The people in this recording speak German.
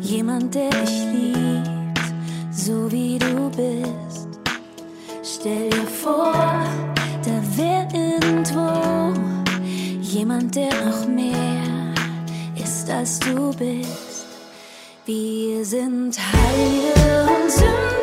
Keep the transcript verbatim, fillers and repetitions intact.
Jemand, der dich liebt, so wie du bist. Stell dir vor, da wär irgendwo jemand, der noch mehr ist, als du bist. Wir sind Heide und Sünder.